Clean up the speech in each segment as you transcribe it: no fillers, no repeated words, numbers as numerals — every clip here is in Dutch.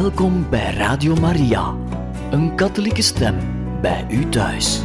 Welkom bij Radio Maria, een katholieke stem bij u thuis.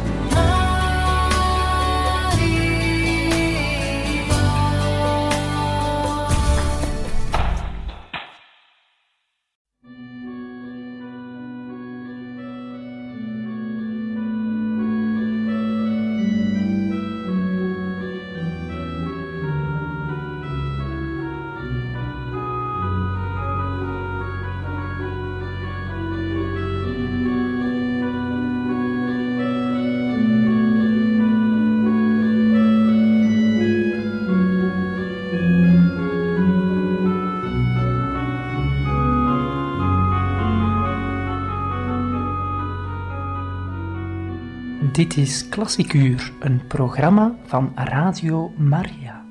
Dit is Klassiek Uur, een programma van Radio Maria.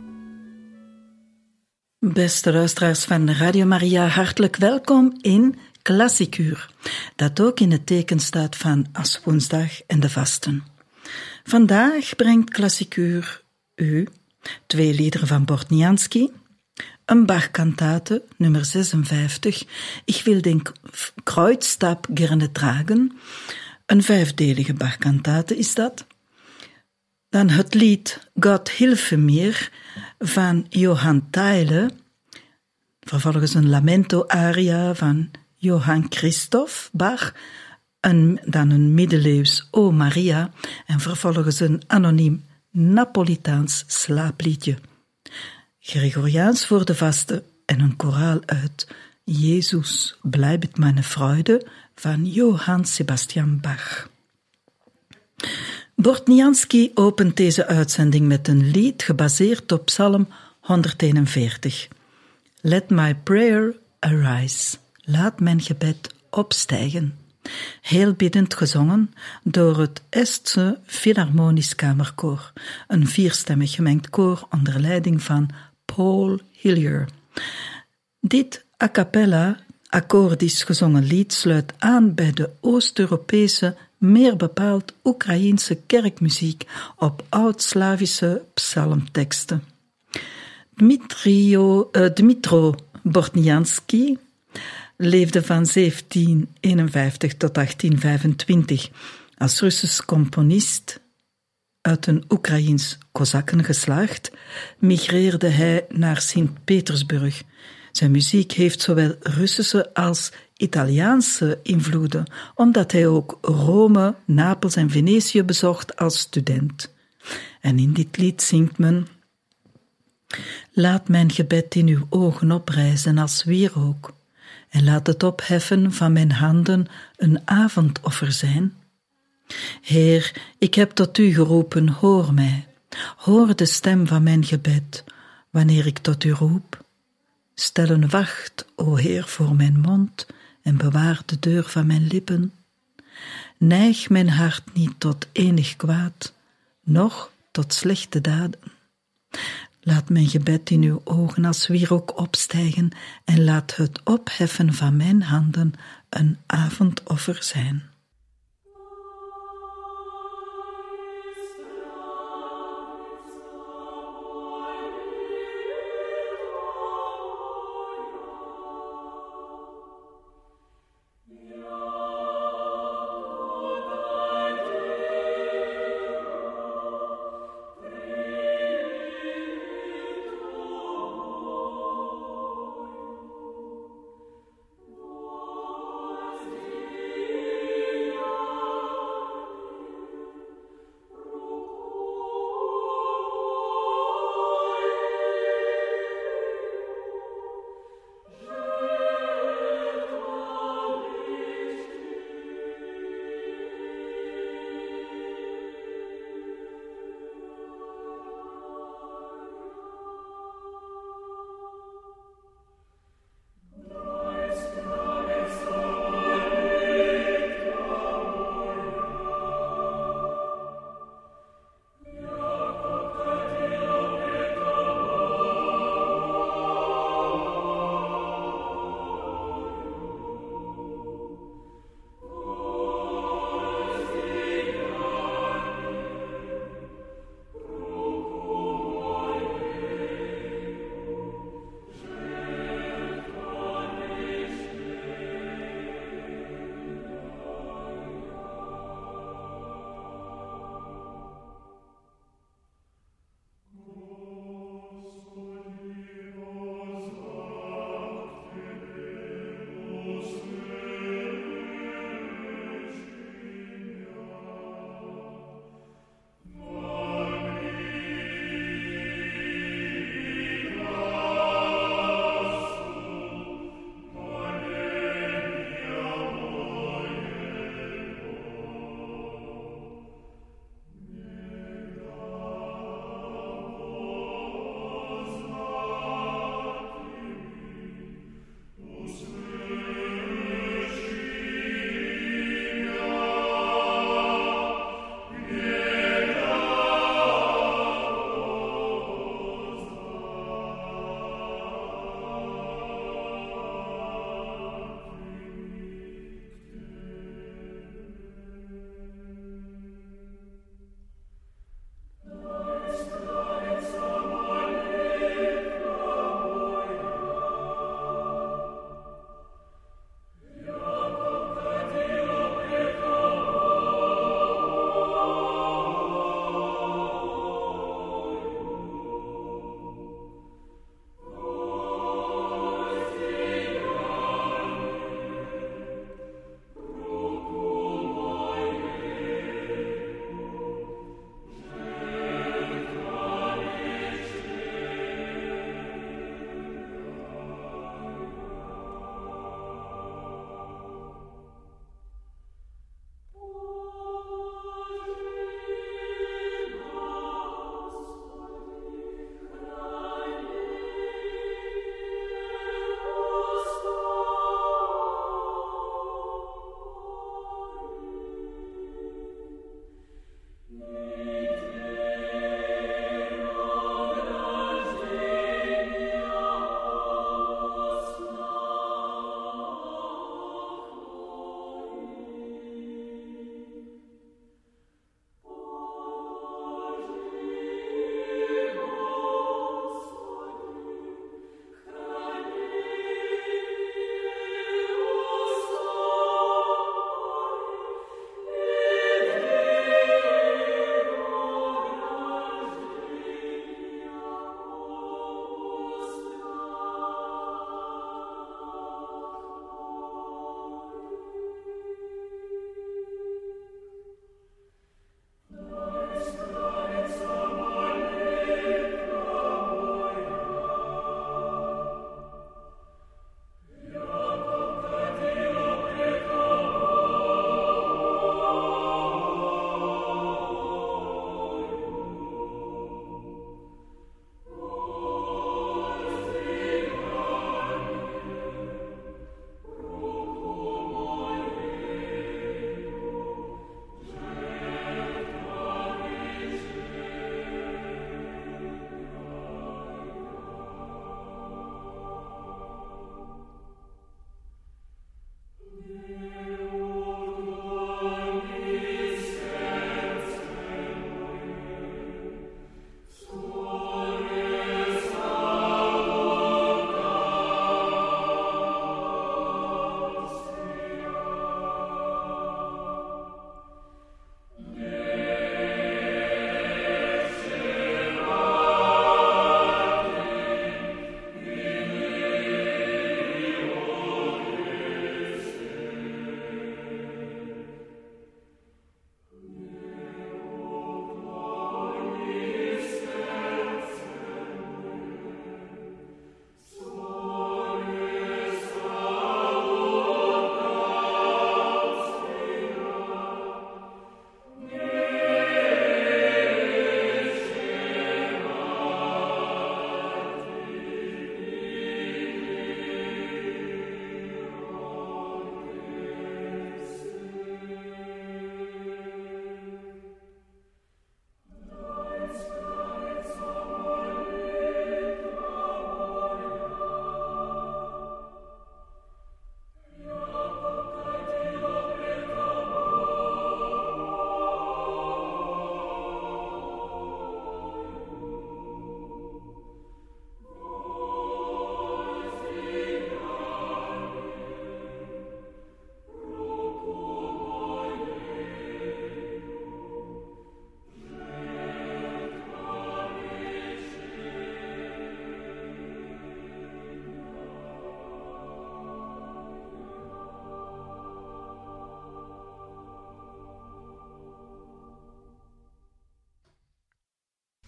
Beste luisteraars van Radio Maria, hartelijk welkom in Klassiek Uur, dat ook in het teken staat van Aswoensdag en de vasten. Vandaag brengt Klassiek Uur u 2 liederen van Bortniansky, een Bach-kantate, nummer 56, Ich will den Kreuzstab gerne tragen. Een 5-delige Bach-kantate is dat. Dan het lied God hilfe mir van Johann Theile. Vervolgens een lamento-aria van Johann Christoph Bach. Dan een middeleeuws O Maria. En vervolgens een anoniem Napolitaans slaapliedje. Gregoriaans voor de vasten en een koraal uit Jezus blijft mijn Freude van Johann Sebastian Bach. Bortniansky opent deze uitzending met een lied gebaseerd op Psalm 141. Let my prayer arise. Laat mijn gebed opstijgen. Heel biddend gezongen door het Estse Philharmonisch Kamerkoor, een 4-stemmig gemengd koor onder leiding van Paul Hillier. Dit a cappella akkoordisch gezongen lied sluit aan bij de Oost-Europese, meer bepaald Oekraïense kerkmuziek op oud-Slavische psalmteksten. Dmitro Bortniansky leefde van 1751 tot 1825 als Russisch componist. Uit een Oekraïens kozakkengeslacht migreerde hij naar Sint-Petersburg. Zijn muziek heeft zowel Russische als Italiaanse invloeden, omdat hij ook Rome, Napels en Venetië bezocht als student. En in dit lied zingt men: Laat mijn gebed in uw ogen oprijzen als wierook, en laat het opheffen van mijn handen een avondoffer zijn. Heer, ik heb tot u geroepen, hoor mij. Hoor de stem van mijn gebed, wanneer ik tot u roep. Stel een wacht, o Heer, voor mijn mond en bewaar de deur van mijn lippen. Neig mijn hart niet tot enig kwaad, noch tot slechte daden. Laat mijn gebed in uw ogen als wierook opstijgen en laat het opheffen van mijn handen een avondoffer zijn.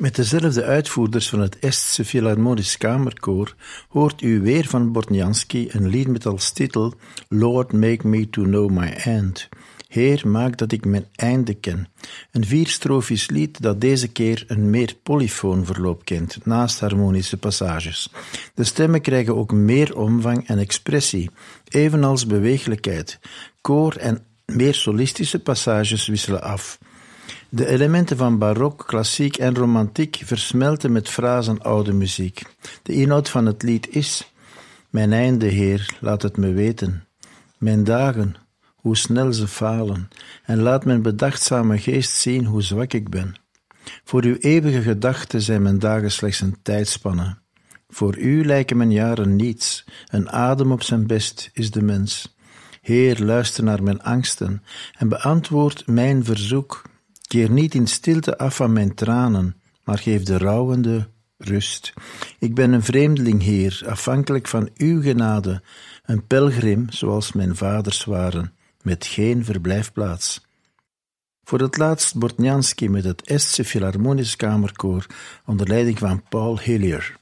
Met dezelfde uitvoerders van het Estse Philharmonisch Kamerkoor hoort u weer van Bortniansky een lied met als titel Lord, make me to know my end. Heer, maak dat ik mijn einde ken. Een vierstrofisch lied dat deze keer een meer polyfoon verloop kent, naast harmonische passages. De stemmen krijgen ook meer omvang en expressie, evenals beweeglijkheid. Koor en meer solistische passages wisselen af. De elementen van barok, klassiek en romantiek versmelten met frasen oude muziek. De inhoud van het lied is: mijn einde, Heer, laat het me weten. Mijn dagen, hoe snel ze falen, en laat mijn bedachtzame geest zien hoe zwak ik ben. Voor uw eeuwige gedachten zijn mijn dagen slechts een tijdspanne. Voor u lijken mijn jaren niets, een adem op zijn best is de mens. Heer, luister naar mijn angsten en beantwoord mijn verzoek. Keer niet in stilte af van mijn tranen, maar geef de rouwende rust. Ik ben een vreemdeling, Heer, afhankelijk van uw genade, een pelgrim zoals mijn vaders waren, met geen verblijfplaats. Voor het laatst Bortniansky met het Estse Philharmonisch Kamerkoor onder leiding van Paul Hillier.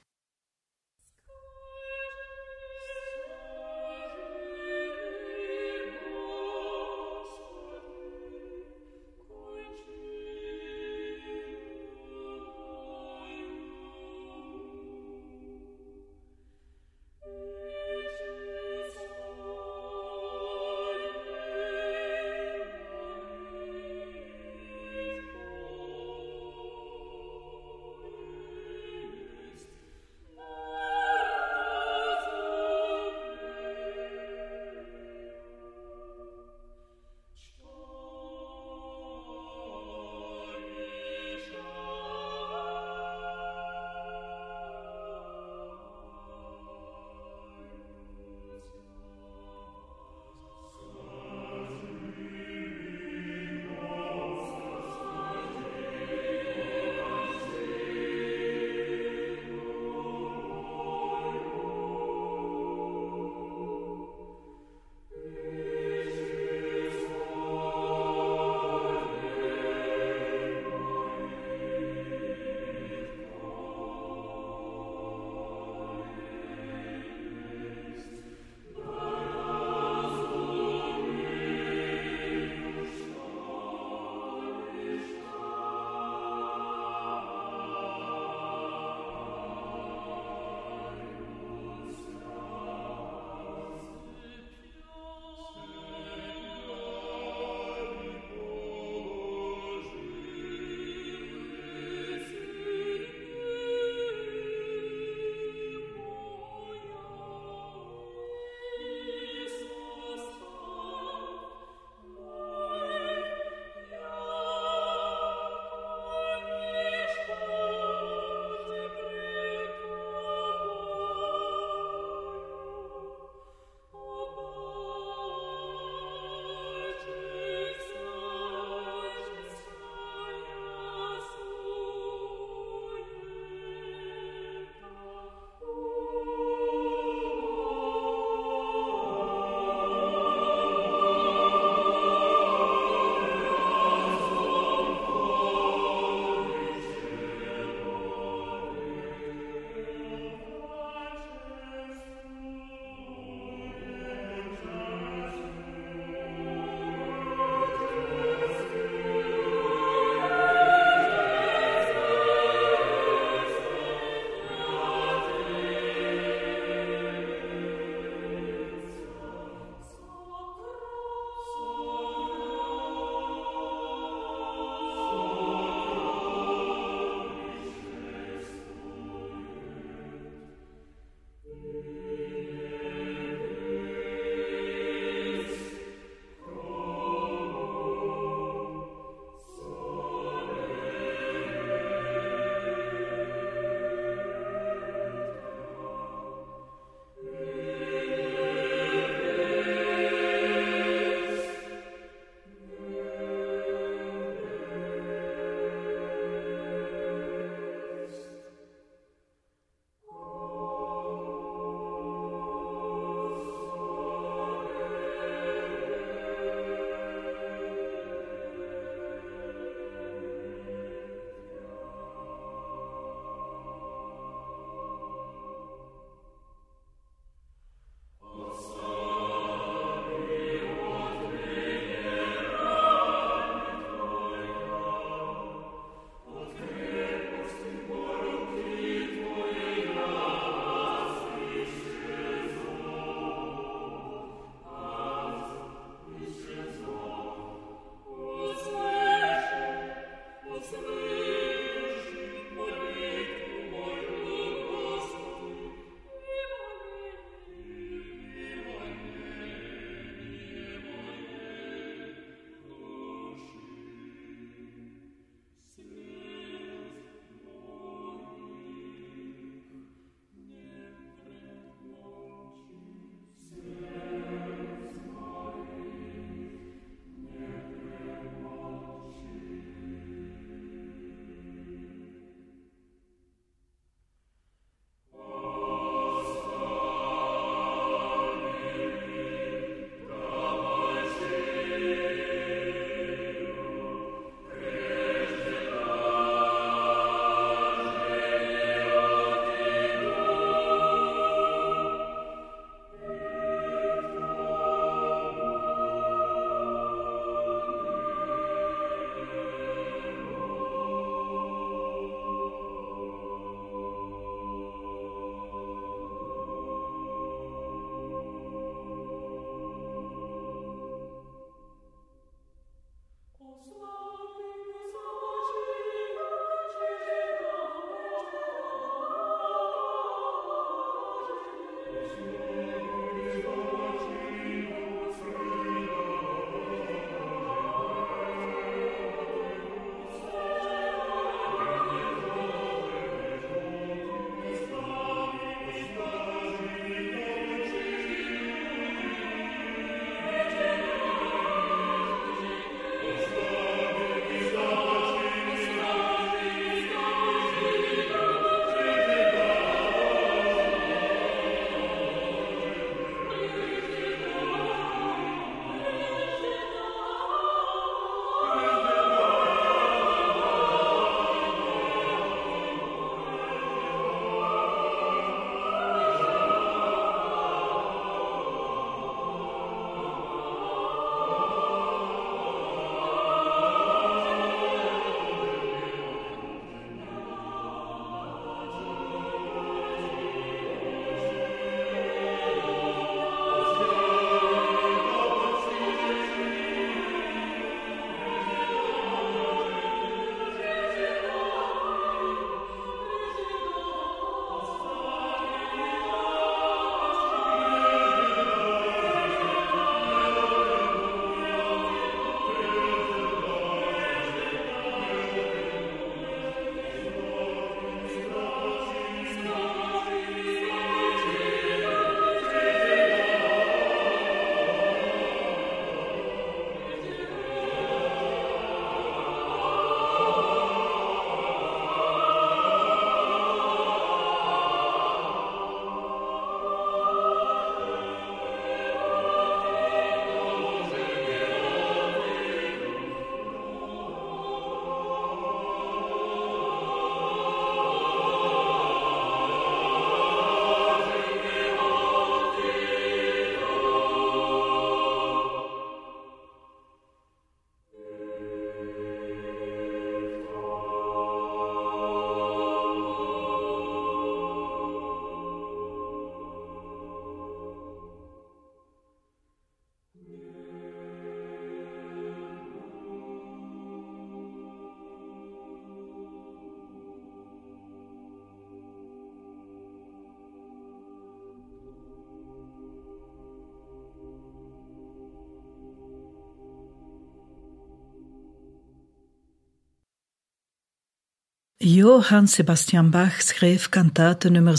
Johann Sebastian Bach schreef kantate nummer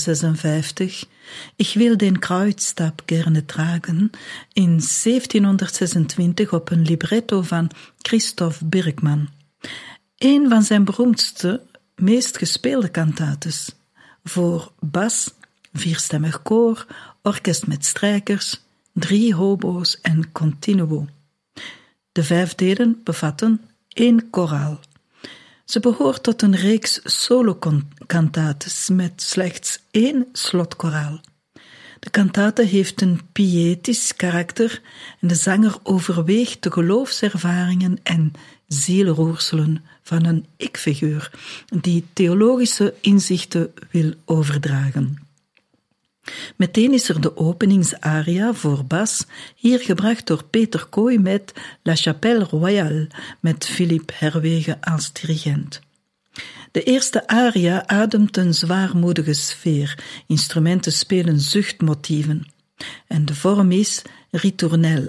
56, Ich will den Kreuzstab gerne tragen, in 1726 op een libretto van Christoph Birkmann. Een van zijn beroemdste, meest gespeelde kantates. Voor bas, 4stemmig koor, orkest met strijkers, 3 hobo's en continuo. De 5 delen bevatten 1 koraal. Ze behoort tot een reeks solo-kantates met slechts 1 slotkoraal. De kantate heeft een pietisch karakter en de zanger overweegt de geloofservaringen en zielroerselen van een ik-figuur die theologische inzichten wil overdragen. Meteen is er de openingsaria voor bas, hier gebracht door Peter Kooi met La Chapelle Royale, met Philippe Herwege als dirigent. De eerste aria ademt een zwaarmoedige sfeer, instrumenten spelen zuchtmotieven. En de vorm is ritournel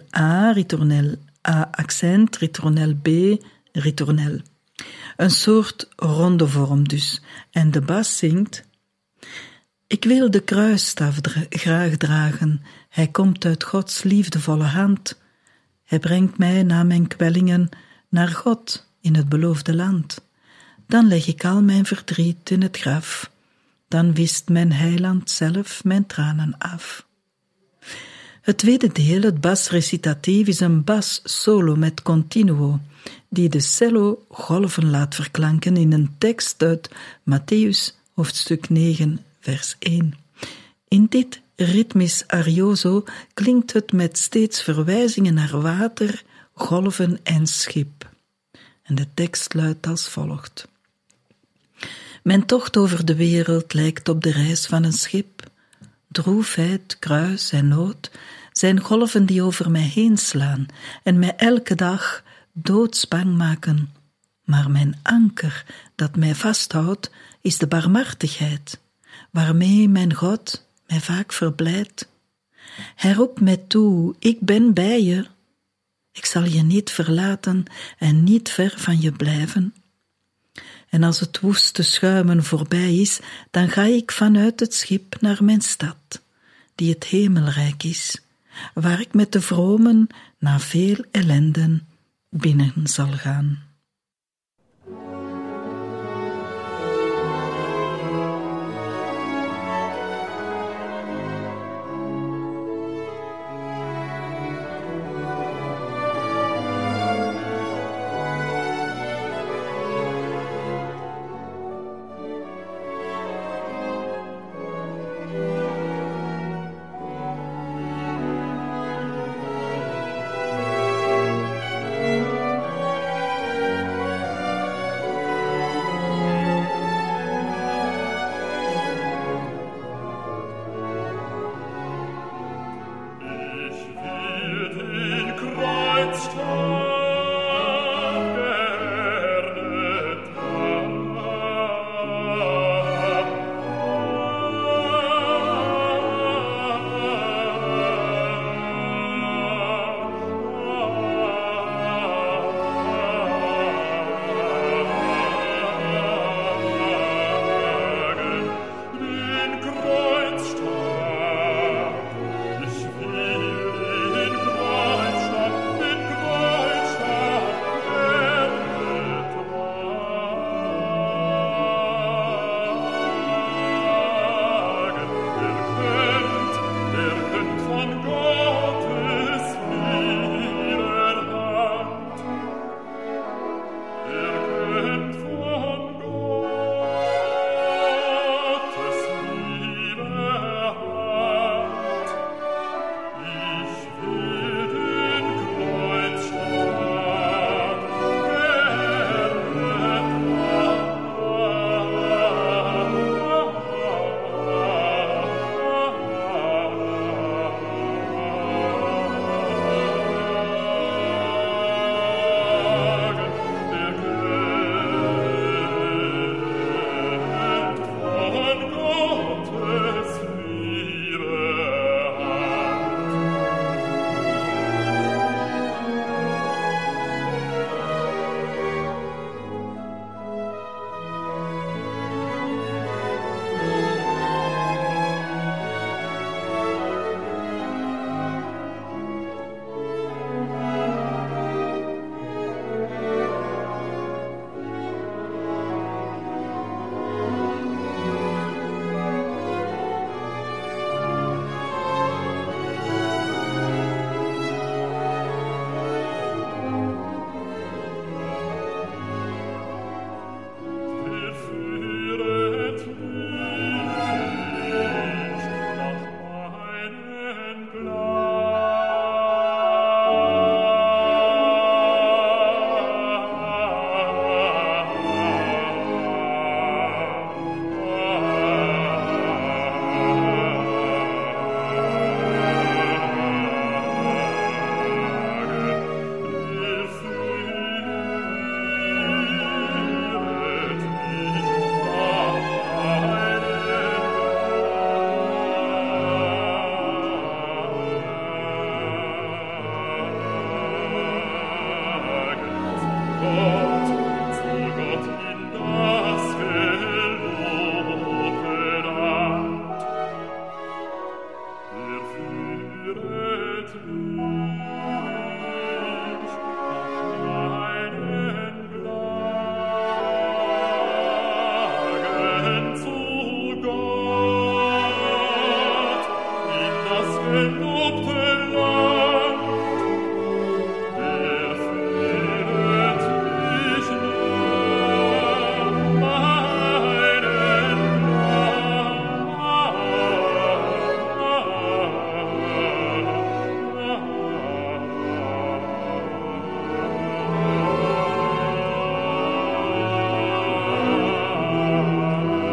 A accent, ritournel B, ritournel. Een soort ronde vorm dus. En de bas zingt: Ik wil de kruisstaf graag dragen, hij komt uit Gods liefdevolle hand. Hij brengt mij na mijn kwellingen naar God in het beloofde land. Dan leg ik al mijn verdriet in het graf, dan wist mijn heiland zelf mijn tranen af. Het tweede deel, het basrecitatief, is een bas-solo met continuo, die de cello golven laat verklanken in een tekst uit Mattheüs, hoofdstuk 9, vers 1. In dit ritmisch arioso klinkt het met steeds verwijzingen naar water, golven en schip. En de tekst luidt als volgt. Mijn tocht over de wereld lijkt op de reis van een schip. Droefheid, kruis en nood zijn golven die over mij heen slaan en mij elke dag doodsbang maken. Maar mijn anker dat mij vasthoudt is de barmhartigheid, waarmee mijn God mij vaak verblijdt. Hij roept mij toe, ik ben bij je. Ik zal je niet verlaten en niet ver van je blijven. En als het woeste schuimen voorbij is, dan ga ik vanuit het schip naar mijn stad, die het hemelrijk is, waar ik met de vromen na veel ellenden binnen zal gaan.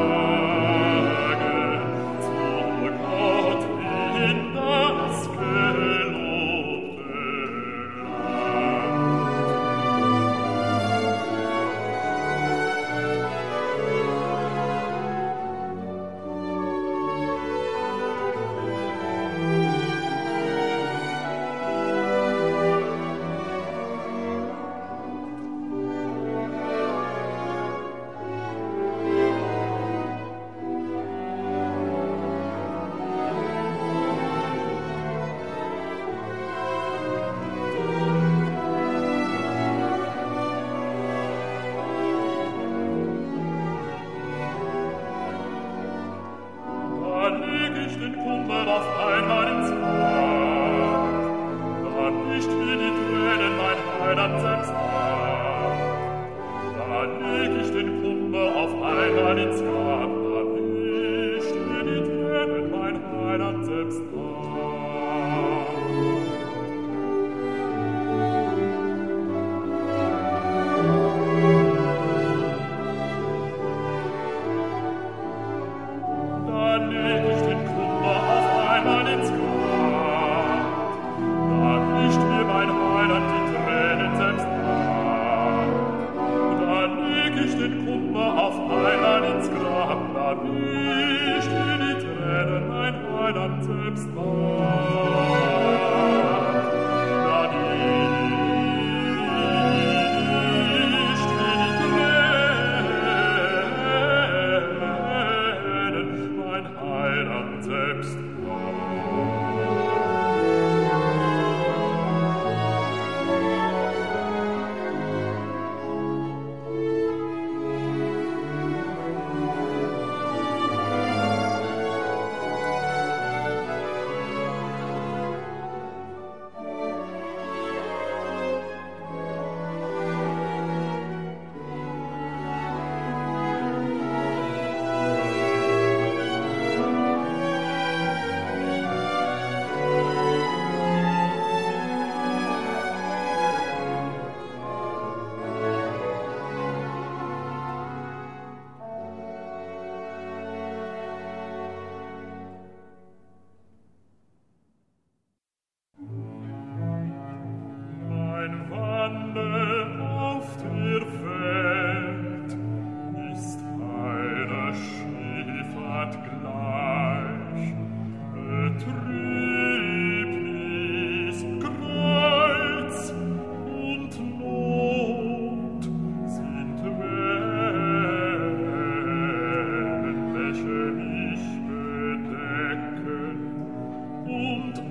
In das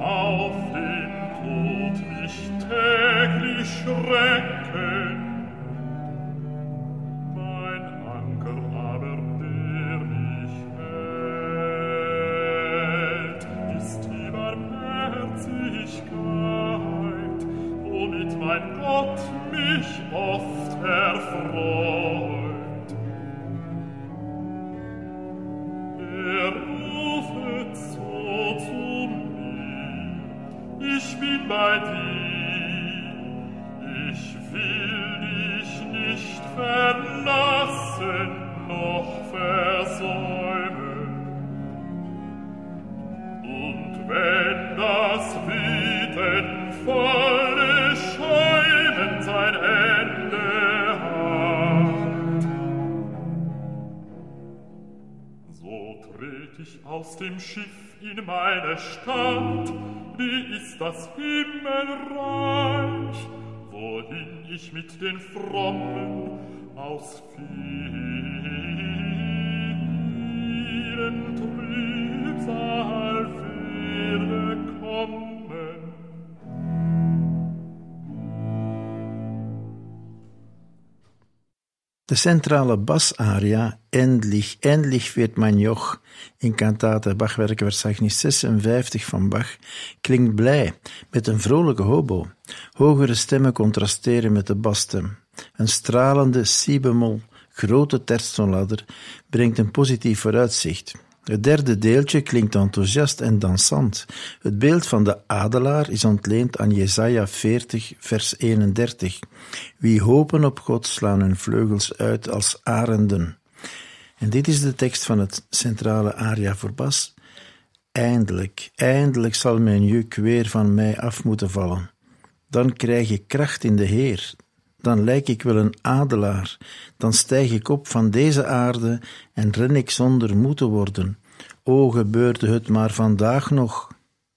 auf den Tod mich täglich schrecken. Mein Anker aber, der mich hält, ist die Barmherzigkeit, womit mein Gott mich oft erfreut. Er rufet so zu mir, ich bin bei dir, ich will dich nicht verlassen noch versäumen. Und wenn das Wüten volle Schäumen sein Ende hat, so tret ich aus dem Schiff in meine Stadt, die ist das Himmelreich, wohin ich mit den Frommen aus vielen Trübsal werde kommen. De centrale basaria Endlich, endlich wird mein Joch in Kantate Bachwerkverzeichnis 56 van Bach klinkt blij met een vrolijke hobo. Hogere stemmen contrasteren met de basstem. Een stralende si-bemol grote tertstonladder brengt een positief vooruitzicht. Het derde deeltje klinkt enthousiast en dansant. Het beeld van de adelaar is ontleend aan Jesaja 40, vers 31. Wie hopen op God slaan hun vleugels uit als arenden. En dit is de tekst van het centrale aria voor bas. Eindelijk, eindelijk zal mijn juk weer van mij af moeten vallen. Dan krijg ik kracht in de Heer. Dan lijk ik wel een adelaar. Dan stijg ik op van deze aarde en ren ik zonder moe te worden. O, gebeurde het maar vandaag nog.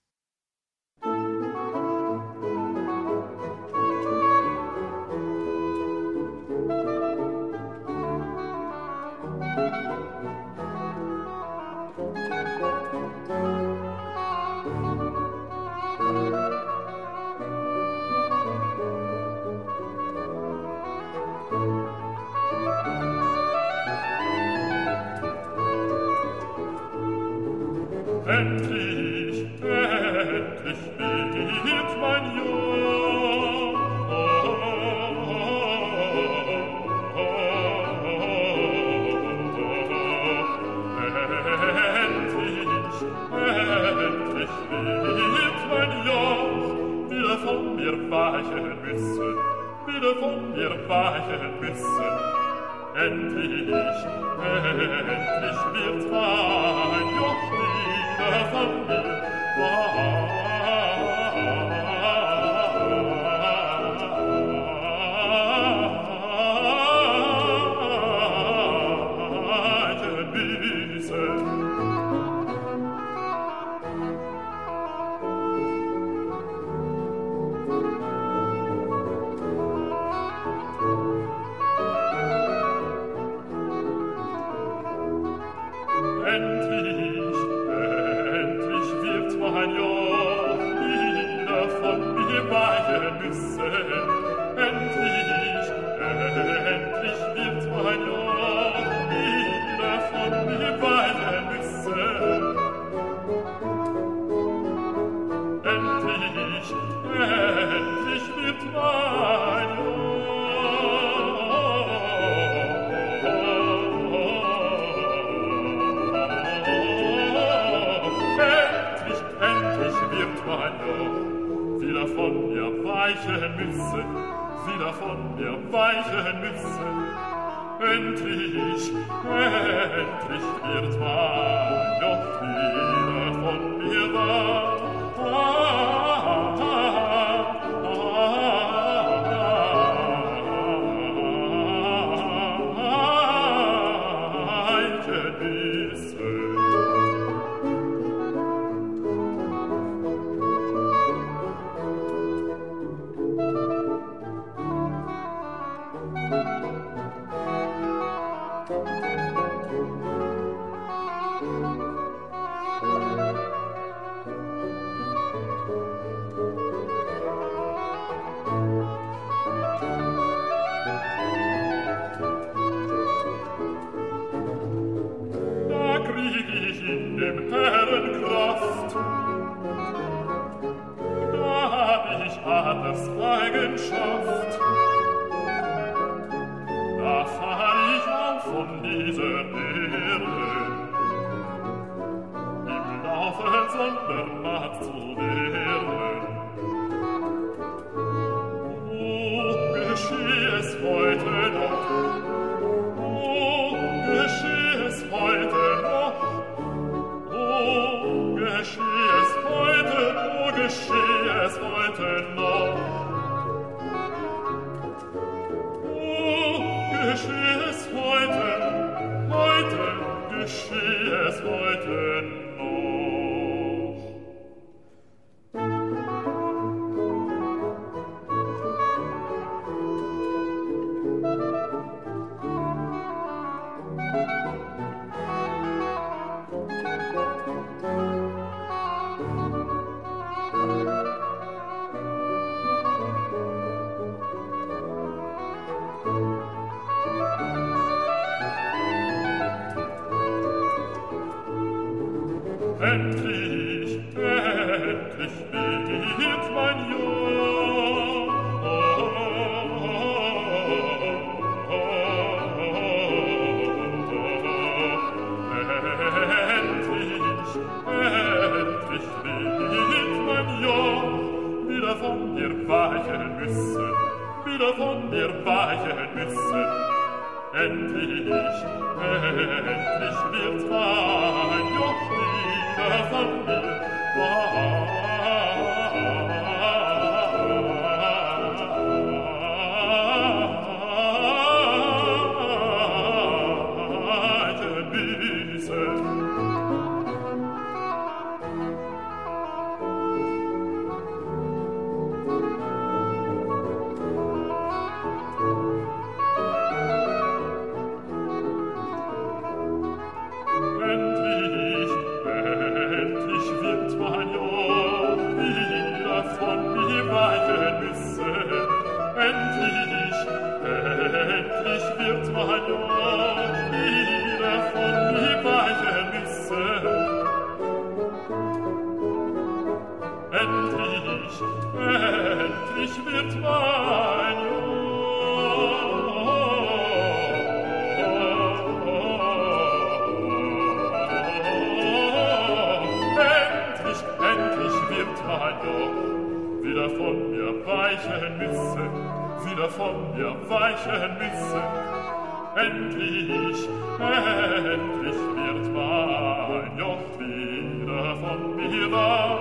Endlich, endlich wird mein Joch. Endlich, endlich wird mein Joch wieder von mir weichen müssen, wieder von mir weichen müssen. Endlich, endlich wird mein Joch wieder von mir weichen müssen. Endlich, endlich wird mein Joch wieder von mir weichen müssen. Endlich, endlich wird mein Joch wieder von mir weichen müssen. Endlich, endlich wird mein wieder von mir weichen müssen, wieder von mir weichen müssen. Endlich, endlich wird mein Joch wieder von mir weichen müssen. Vaters Eigenschaft. Da fahr ich auf von dieser Erde, im Laufe Sondermacht zu werden. Oh, gescheh es heute noch, oh, gescheh es heute noch, oh, gescheh es heute, oh, gescheh es heute noch. Gescheh es heute gescheh es heute noch. Endlich, endlich wird mein Jahr. Endlich, endlich wird mein Jahr. Wieder von dir weichen müssen, wieder von dir weichen müssen. Endlich, endlich wird mein Joch wieder von mir weichen müssen. Endlich wird mein endlich wird mein Joch wieder von mir weichen müssen, wieder von mir weichen müssen. Endlich, endlich wird mein Joch wieder von mir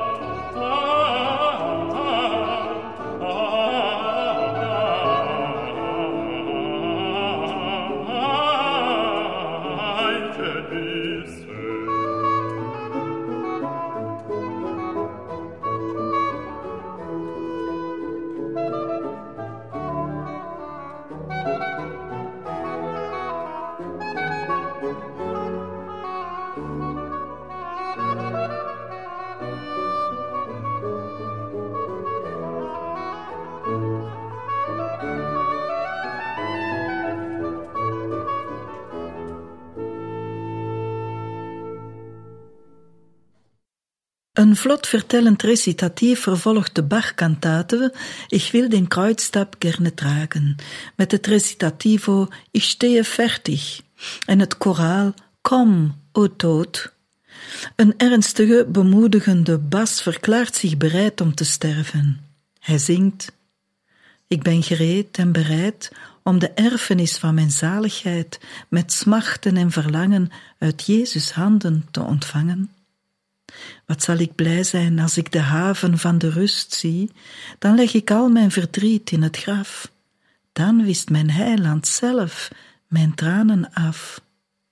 Een vlot vertellend recitatief vervolgt de Bach-kantate Ich will den Kreuzstab gerne tragen, met het recitativo Ich stehe fertig en het koraal Kom, o dood. Een ernstige, bemoedigende bas verklaart zich bereid om te sterven. Hij zingt: Ik ben gereed en bereid om de erfenis van mijn zaligheid met smachten en verlangen uit Jezus' handen te ontvangen. Wat zal ik blij zijn als ik de haven van de rust zie, dan leg ik al mijn verdriet in het graf. Dan wist mijn heiland zelf mijn tranen af.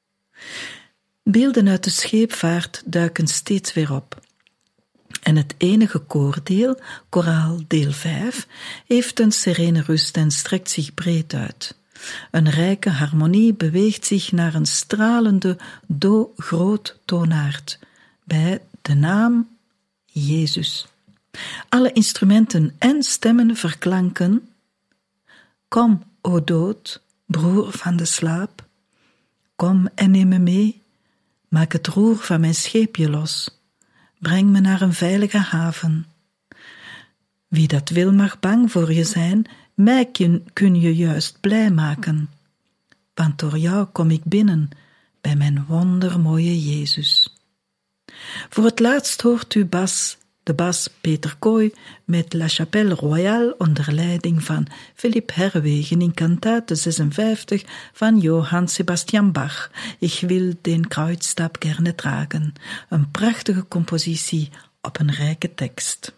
Beelden uit de scheepvaart duiken steeds weer op. En het enige koordeel, koraal deel 5, heeft een serene rust en strekt zich breed uit. Een rijke harmonie beweegt zich naar een stralende do-groot toonaard, bij de naam Jezus. Alle instrumenten en stemmen verklanken: Kom, o dood, broer van de slaap. Kom en neem me mee, maak het roer van mijn scheepje los. Breng me naar een veilige haven. Wie dat wil mag bang voor je zijn, mij kun je juist blij maken. Want door jou kom ik binnen bij mijn wondermooie Jezus. Voor het laatst hoort u de bas Peter Kooi met La Chapelle Royale onder leiding van Philipp Herwegen in kantate 56 van Johann Sebastian Bach. Ik wil den Kreuzstab gerne dragen. Een prachtige compositie op een rijke tekst.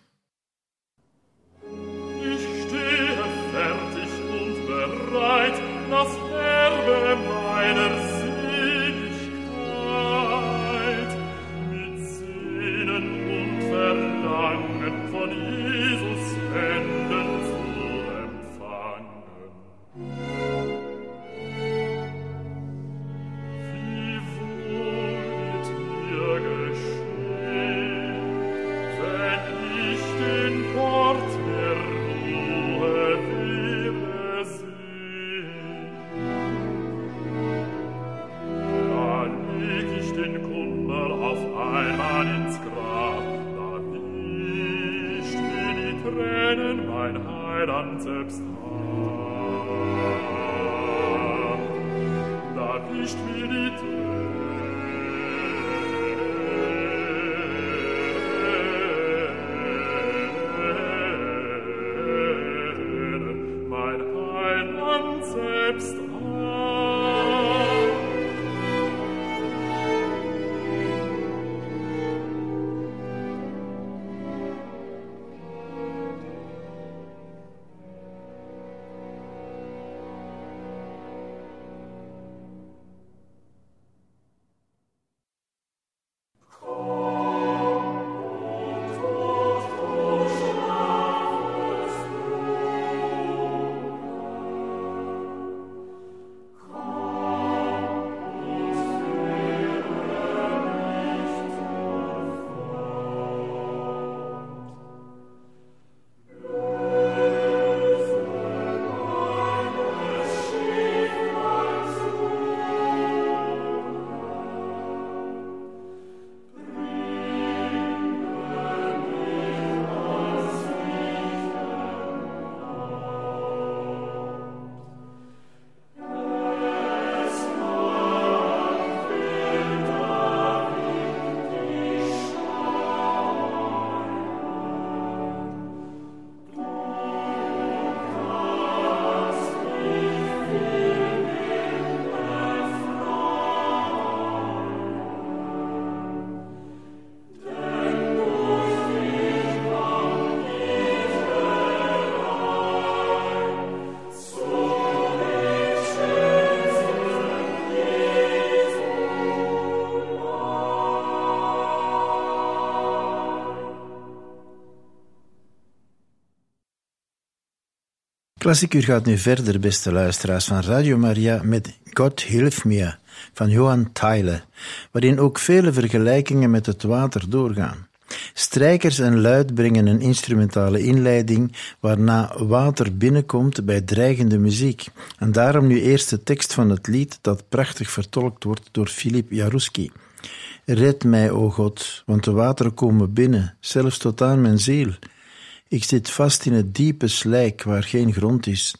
Ich stehe fertig und bereit, das Erbe meiner Seligkeit mit Sehnen und Verlangen von Jesus Händen zu empfangen. Wie wohl wird mir geschehen, wenn ich den Port der Ruhe wieder seh. Da leg ich den Kummer auf einmal ins Grab, da wischt mir die Tränen mein Heiland selbst ab. Da wischt mir die Tränen mein Heiland selbst ab. Klassikuur gaat nu verder, beste luisteraars van Radio Maria, met Gott hilf mir van Johann Theile, waarin ook vele vergelijkingen met het water doorgaan. Strijkers en luid brengen een instrumentale inleiding, waarna water binnenkomt bij dreigende muziek. En daarom nu eerst de tekst van het lied, dat prachtig vertolkt wordt door Philipp Jaruski. Red mij, o God, want de wateren komen binnen, zelfs tot aan mijn ziel. Ik zit vast in het diepe slijk waar geen grond is.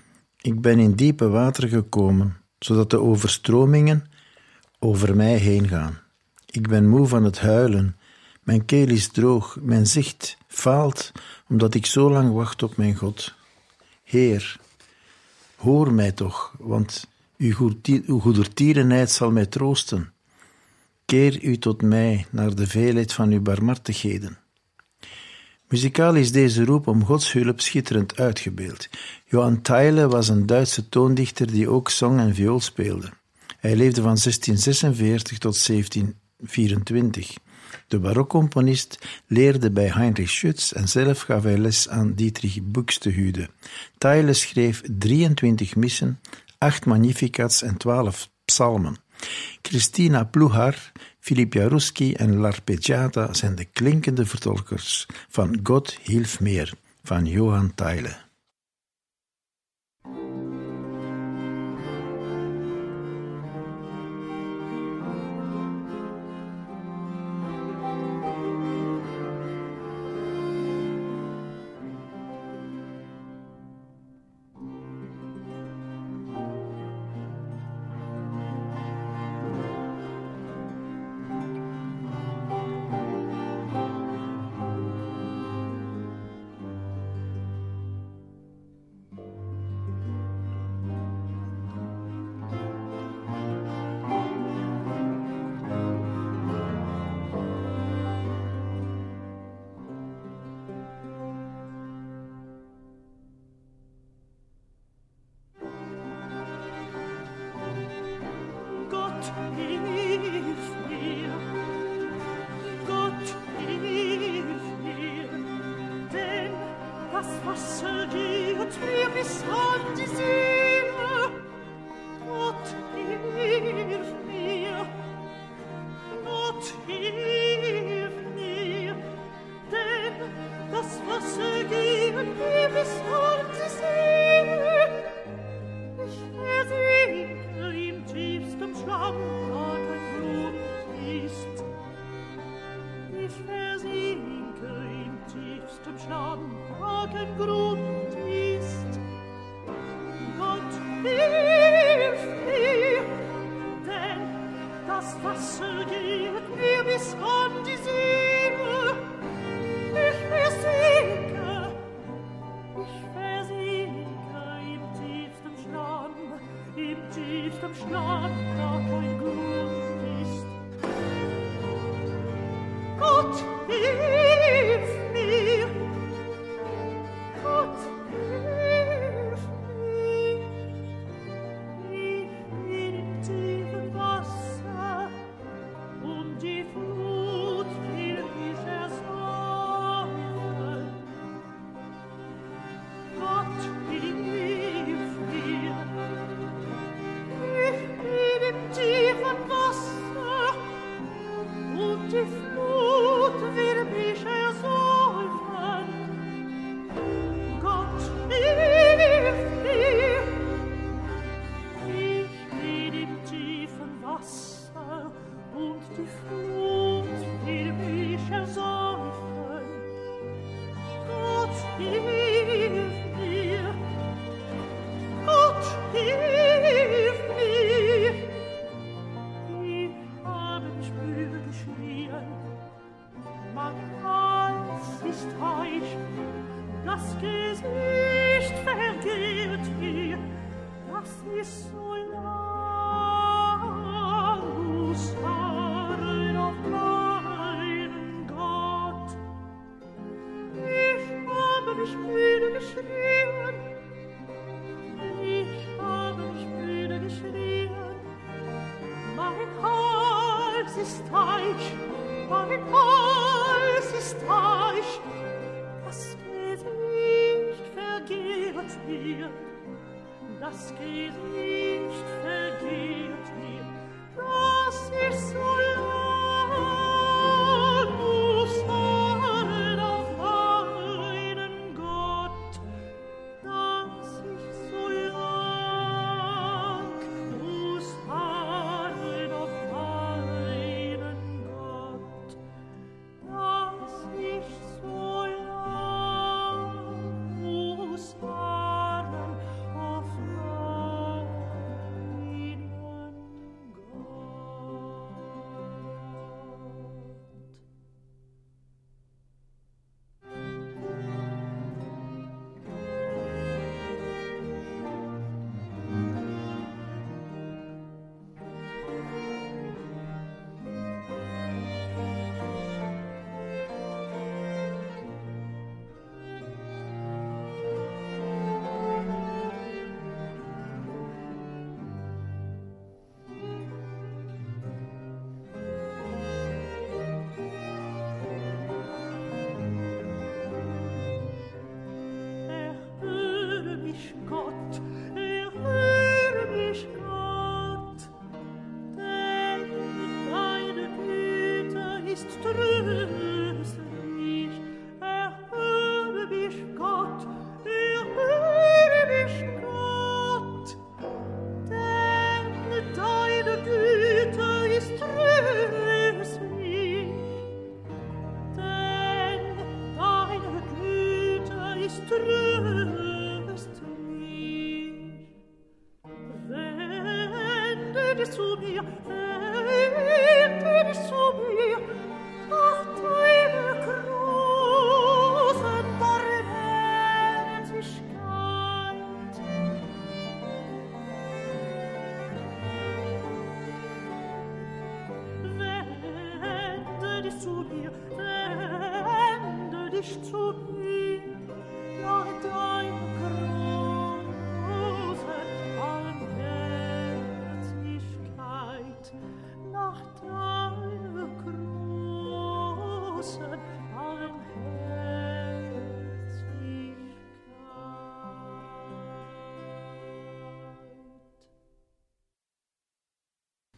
Ik ben in diepe water gekomen, zodat de overstromingen over mij heen gaan. Ik ben moe van het huilen. Mijn keel is droog, mijn zicht faalt, omdat ik zo lang wacht op mijn God. Heer, hoor mij toch, want uw goedertierenheid zal mij troosten. Keer u tot mij naar de veelheid van uw barmhartigheden. Muzikaal is deze roep om Gods hulp schitterend uitgebeeld. Johann Theile was een Duitse toondichter die ook zong en viool speelde. Hij leefde van 1646 tot 1724. De barokcomponist leerde bij Heinrich Schütz en zelf gaf hij les aan Dietrich Buxtehude. Theile schreef 23 missen, 8 magnificats en 12 psalmen. Christina Pluhar, Philipp Jaruski en L'Arpeggiata zijn de klinkende vertolkers van Gott hilf mir van Johann Theile. das Wasser geht mir bis an die Seele. Gott, hilf mir, Gott, hilf mir, denn das Wasser geht mir bis an die Seele. Ich versinke im tiefsten Schlamm, da kein Grund ist. Ich versinke im tiefsten Schlamm, da kein Grund ist. Gott, hilf mir, denn das Wasser geht mir bis an die Seele. Ich versinke im tiefsten Schlamm, da kein Grund ist. Gott, hilf mir, Gott, hilf mir. Ich bin im tiefen Wasser und die Flut will mich ersäufen. Gott, hilf mir. Ich bin im tiefen Wasser und die Flut will mich ersäufen. Gott, hilf mir. Ich bin im tiefen Wasser und die Flut will mich ersäufen. Gott, hilf mir. Gott, hilf mir. Ich habe mich müde geschrien. Mein Hals ist weich, das Gesicht vergeht mir. Das ist so lang, muss harren auf meinen Gott. Ich habe mich müde geschrien. Ich habe mich müde geschrien. Mein Hals ist weich, mein Hals ist weich. Das Gesicht vergeht mir, das Gesicht vergeht mir. Das ist so lang, muss harren auf meinen Gott. Das ist so lang, muss harren auf meinen Gott. Das ist so lang, muss harren auf meinen Gott.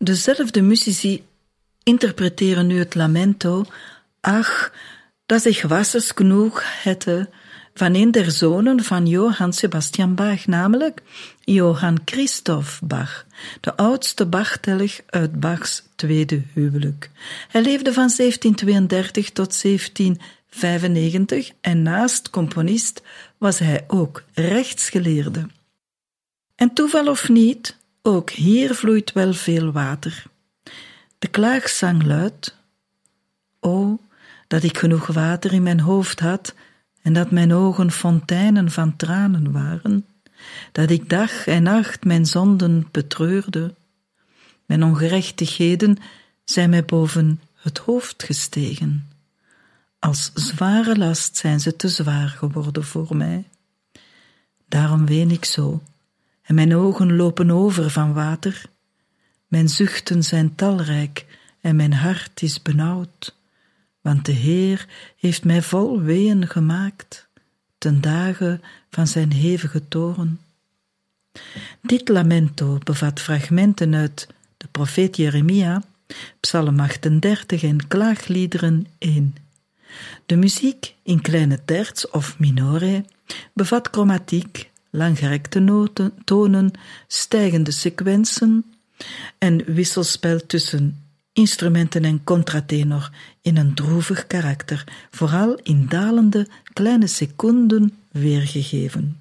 Dezelfde muzici interpreteren nu het lamento Ach, dass ich Wassers genoeg hätte van een der zonen van Johann Sebastian Bach, namelijk Johann Christoph Bach, de oudste Bachtelg uit Bachs tweede huwelijk. Hij leefde van 1732 tot 1795 en naast componist was hij ook rechtsgeleerde. En toeval of niet, ook hier vloeit wel veel water. De klaagzang luidt: O, dat ik genoeg water in mijn hoofd had en dat mijn ogen fonteinen van tranen waren, dat ik dag en nacht mijn zonden betreurde. Mijn ongerechtigheden zijn mij boven het hoofd gestegen. Als zware last zijn ze te zwaar geworden voor mij. Daarom ween ik zo, en mijn ogen lopen over van water. Mijn zuchten zijn talrijk en mijn hart is benauwd, want de Heer heeft mij vol weeën gemaakt, ten dagen van zijn hevige toorn. Dit lamento bevat fragmenten uit de profeet Jeremia, Psalm 38 en klaagliederen 1. De muziek in kleine terts of minore bevat chromatiek, langgerekte tonen, stijgende sequenzen en wisselspel tussen instrumenten en contratenor in een droevig karakter, vooral in dalende kleine seconden weergegeven.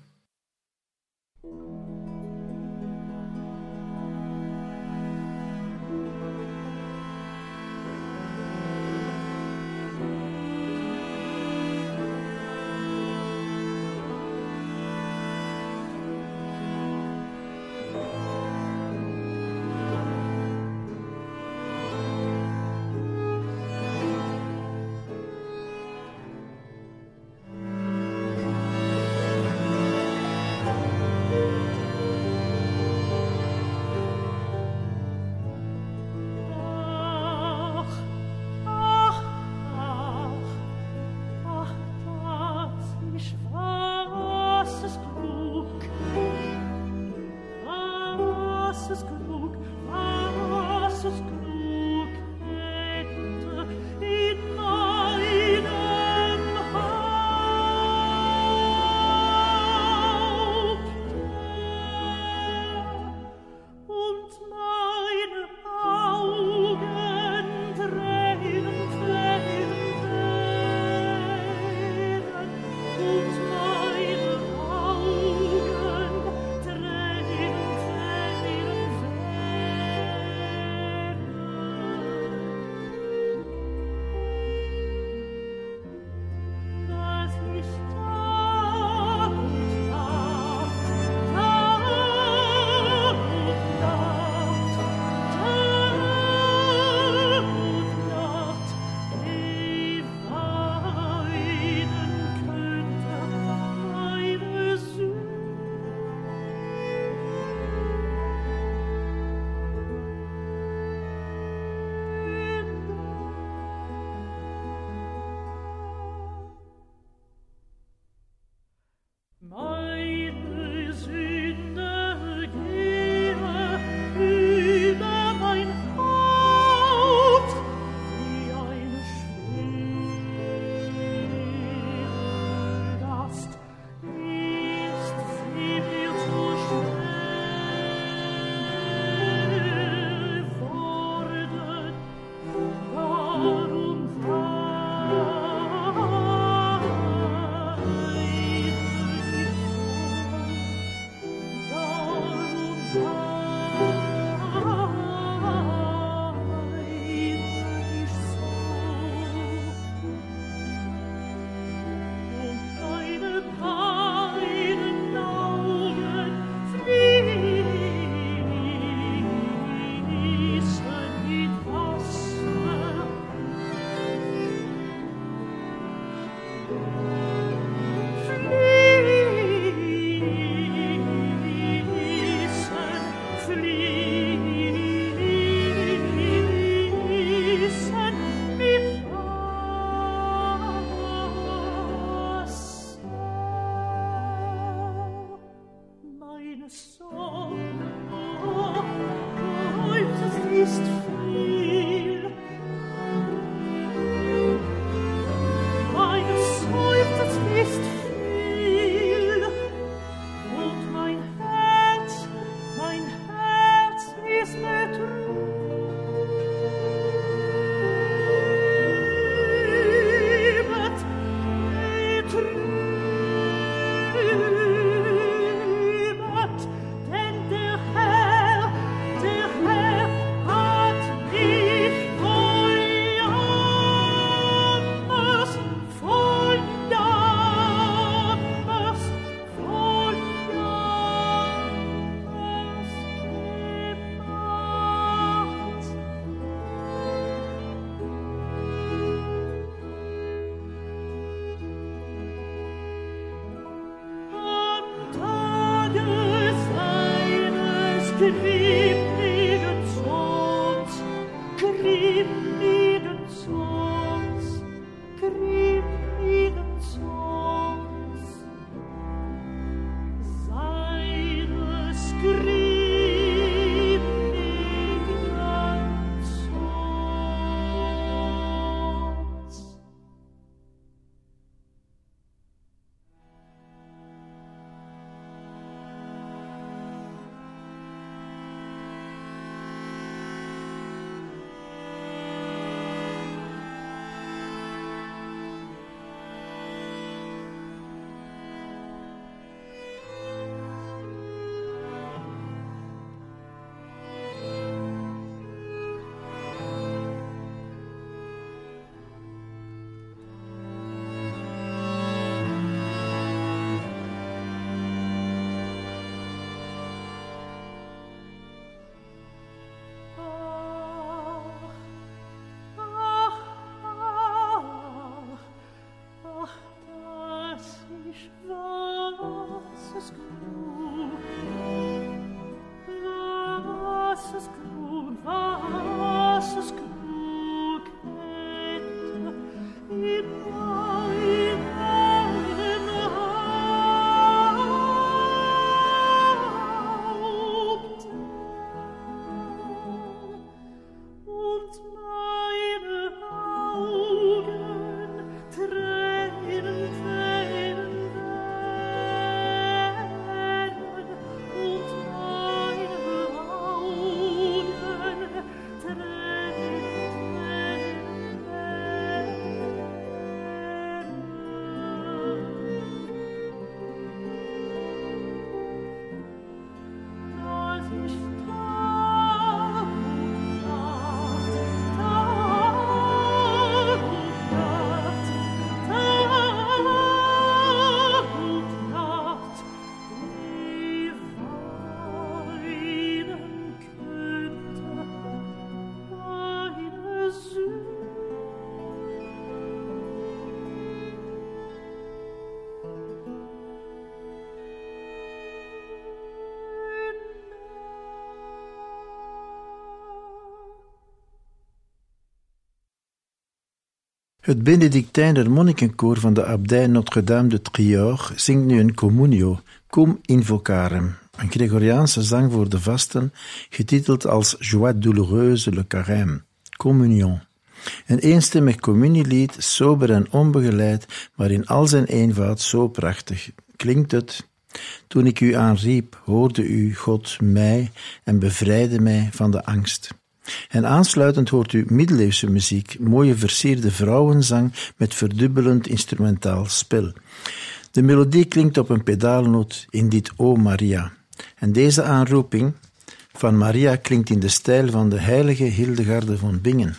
Het Benedictijner monnikenkoor van de abdij Notre-Dame de Trior zingt nu een communio, Cum Invocarem, een Gregoriaanse zang voor de vasten, getiteld als Joie douloureuse le carême, communion. Een eenstemmig communielied, sober en onbegeleid, maar in al zijn eenvoud zo prachtig. Klinkt het: toen ik u aanriep, hoorde u, God, mij en bevrijdde mij van de angst. En aansluitend hoort u middeleeuwse muziek, mooie versierde vrouwenzang met verdubbelend instrumentaal spel. De melodie klinkt op een pedaalnoot in dit O Maria. En deze aanroeping van Maria klinkt in de stijl van de heilige Hildegarde van Bingen.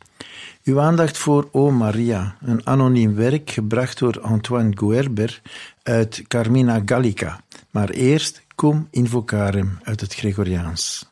Uw aandacht voor O Maria, een anoniem werk gebracht door Antoine Guerber uit Carmina Gallica. Maar eerst Cum Invocarem uit het Gregoriaans.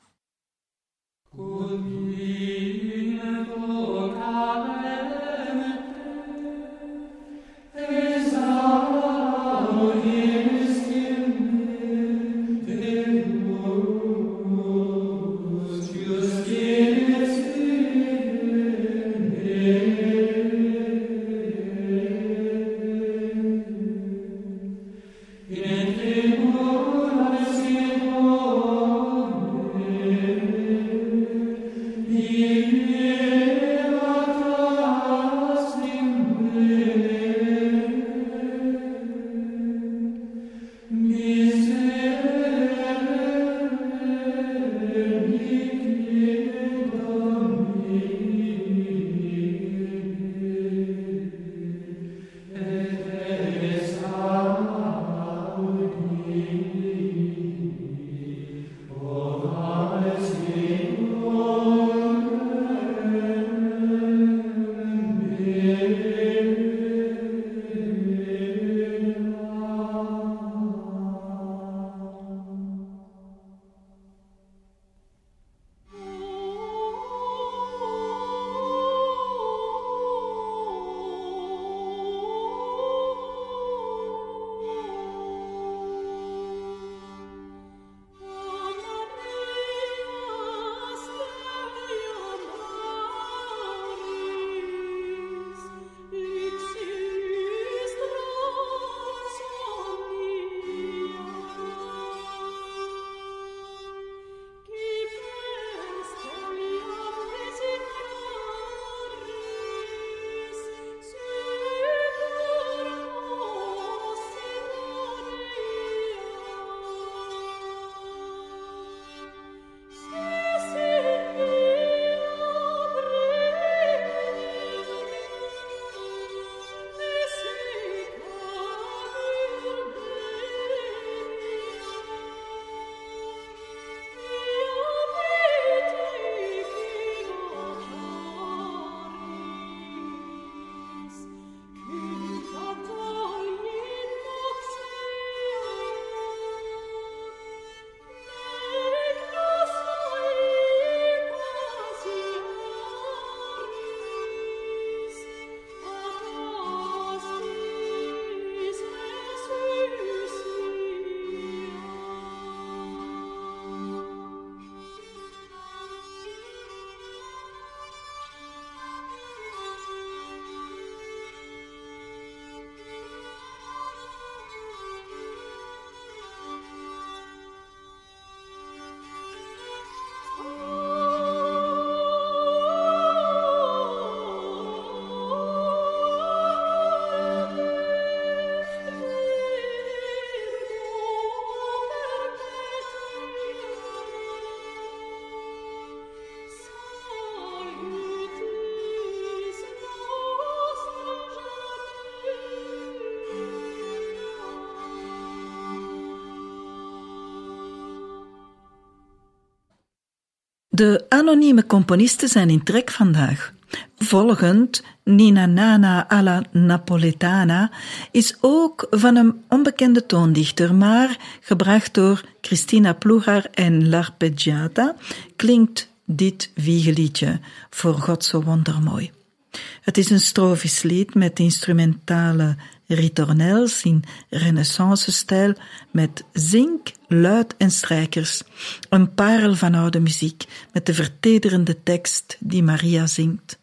De anonieme componisten zijn in trek vandaag. Volgend, Nina Nana alla Napoletana, is ook van een onbekende toondichter, maar gebracht door Cristina Pluhar en L'Arpeggiata, klinkt dit wiegeliedje voor God zo wondermooi. Het is een strofisch lied met instrumentale ritornels in renaissance-stijl met zink, luid en strijkers. Een parel van oude muziek met de vertederende tekst die Maria zingt.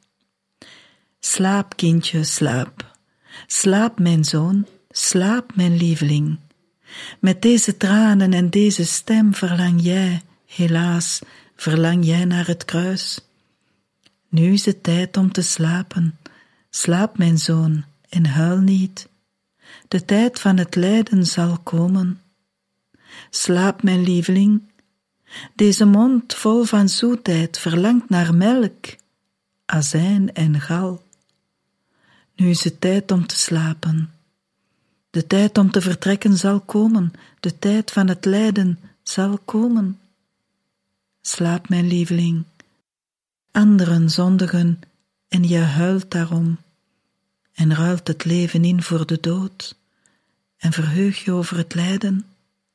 Slaap, kindje, slaap. Slaap, mijn zoon, slaap, mijn lieveling. Met deze tranen en deze stem verlang jij, helaas, verlang jij naar het kruis. Nu is het tijd om te slapen. Slaap, mijn zoon, en huil niet. De tijd van het lijden zal komen. Slaap, mijn lieveling. Deze mond vol van zoetheid verlangt naar melk, azijn en gal. Nu is het tijd om te slapen. De tijd om te vertrekken zal komen. De tijd van het lijden zal komen. Slaap, mijn lieveling. Anderen zondigen en je huilt daarom en ruilt het leven in voor de dood en verheug je over het lijden.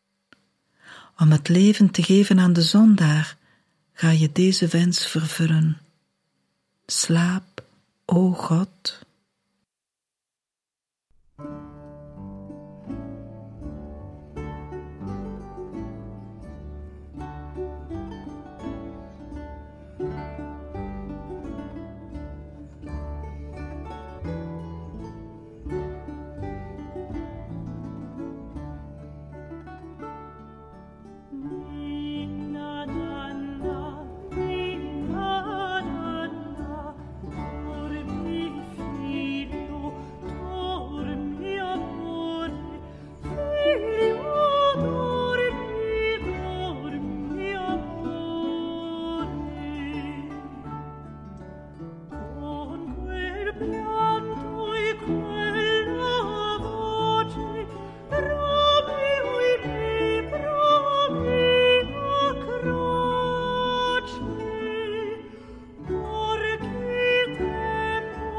Om het leven te geven aan de zondaar ga je deze wens vervullen. Slaap, o God.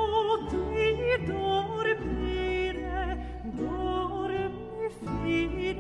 Dormire,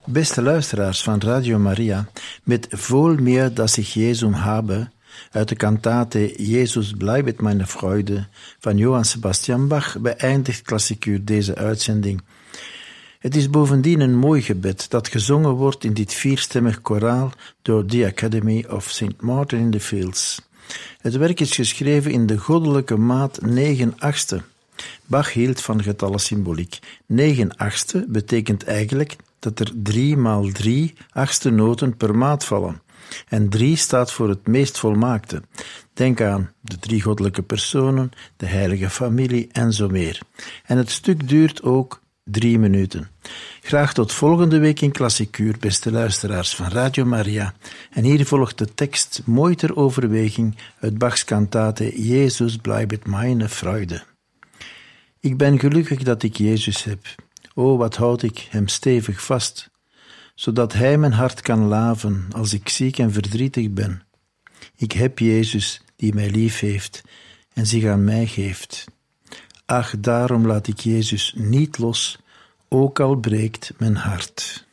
Beste luisteraars van Radio Maria, met Voll mir, dass ich Jesum habe, uit de kantate Jezus bleibet meine Freude van Johann Sebastian Bach beëindigt Klassiek Uur deze uitzending. Het is bovendien een mooi gebed dat gezongen wordt in dit vierstemmig koraal door The Academy of St. Martin in the Fields. Het werk is geschreven in de goddelijke maat 9/8. Bach hield van getallensymboliek. 9/8 betekent eigenlijk dat er 3 maal 3 achtste noten per maat vallen. En 3 staat voor het meest volmaakte. Denk aan de 3 goddelijke personen, de heilige familie en zo meer. En het stuk duurt ook 3 minuten. Graag tot volgende week in Klassiek Uur, beste luisteraars van Radio Maria. En hier volgt de tekst mooi ter overweging uit Bachs kantate Jezus bleibet meine Freude. Ik ben gelukkig dat ik Jezus heb. O, wat houd ik hem stevig vast, zodat hij mijn hart kan laven als ik ziek en verdrietig ben. Ik heb Jezus die mij lief heeft en zich aan mij geeft. Ach, daarom laat ik Jezus niet los, ook al breekt mijn hart.